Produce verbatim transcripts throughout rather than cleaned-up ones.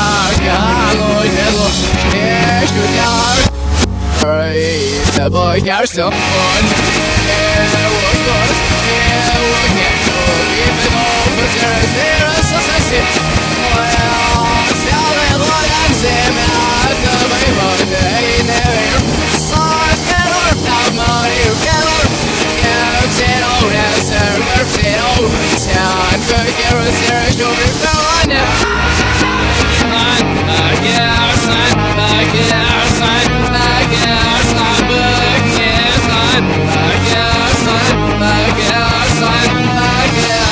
The boy cares so much. Yeah, we're good. Yeah, we're good. Even though we're serious, serious, so sexy. Well, tell me what I'm saying. I can't believe what they never saw. Get our time, money, get our. Yeah, sit on that, sir. Sit on. Sound good, you're a serious, you're a girl, I know. Son, back here, son, back here, son, back here, son, back here, son, back here, son, back here, son, back here.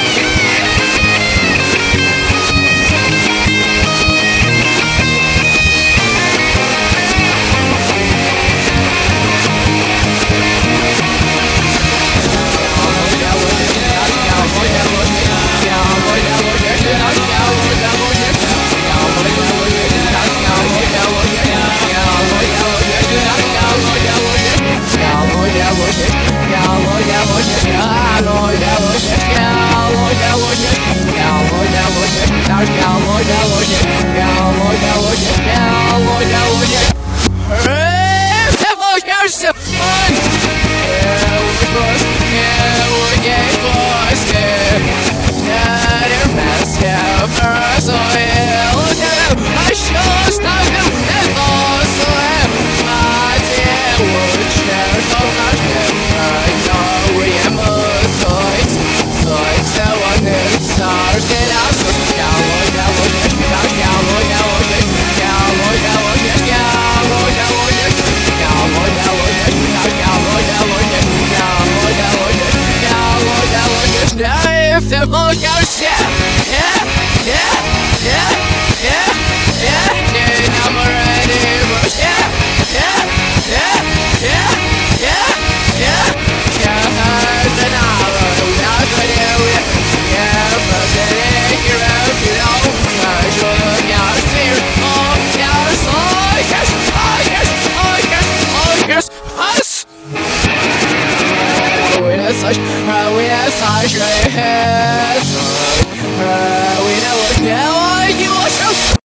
If the boat goes, yeah, yeah, yeah, yeah, yeah, yeah, yeah, I'm ready, but yeah, yeah, yeah, yeah, yeah, yeah.